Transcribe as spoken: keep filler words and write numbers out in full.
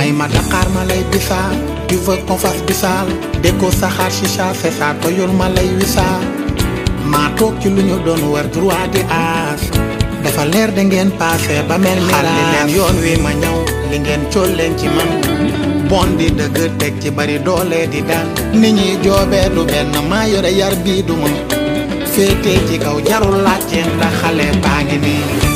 may ma Dakar ma lay bisaal. Tu veux qu'on fasse bisaal. Déco saxaar chicha c'est ça toyul ma lay wisaal. maa toog ci lu ñu doon war droit di aas. dafa leer da ngeen passé ba mel ni xale leen yoon wi ma ñëw li ngeen cool leen ci man. bon di dëgg teg ci bari doole di daan. nit ñi joobee du benn maa yore yar bii du ma. féete ci kaw jarul laajte ndax xale baa ngi nii.